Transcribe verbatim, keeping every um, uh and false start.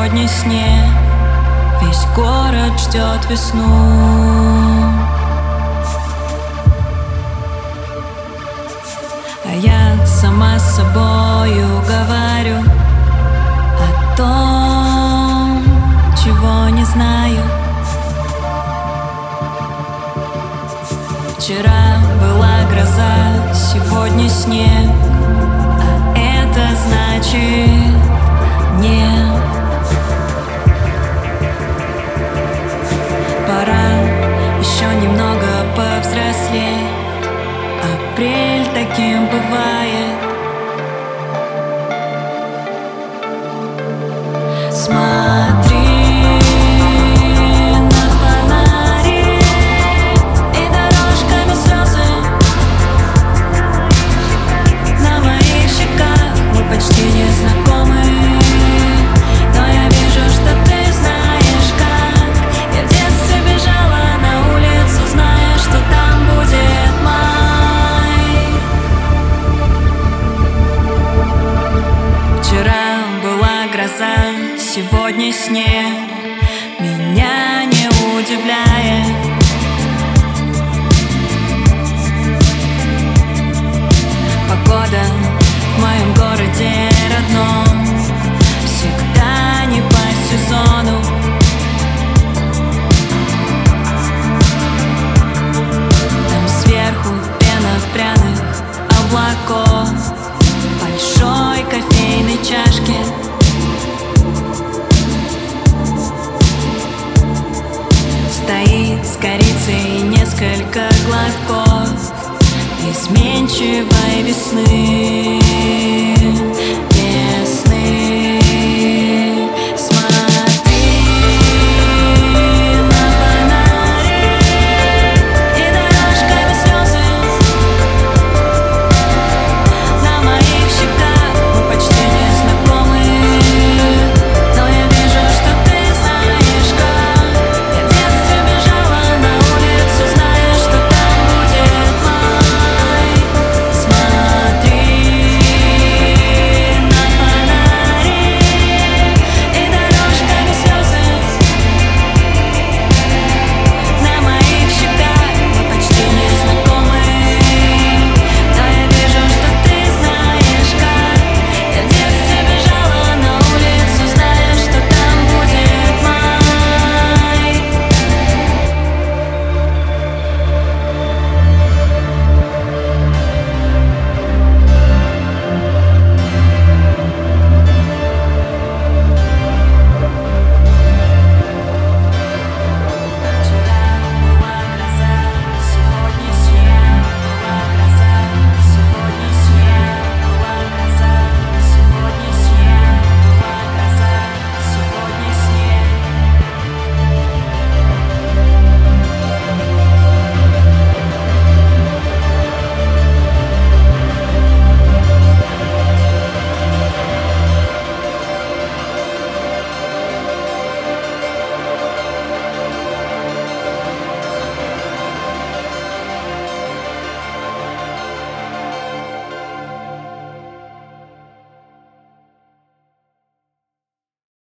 сегодня снег, весь город ждет весну. А я сама с собою говорю о том, чего не знаю. Вчера была гроза, сегодня снег, а это значит нет. Пора еще немного повзрослеть, апрель таким бывает. Смотри на фонари и дорожками слезы на моих щеках. Мы почти не знакомы, но я вижу, что ты знаешь как. Я в детстве бежала на улицу, зная, что там будет май. Вчера была гроза, сегодня снег, меня не удивляет. Погода в моем городе родном всегда не по сезону. Там сверху пена пряных облаков в большой кофейной чашке. Стоит с корицей несколько глотков изменчивой весны.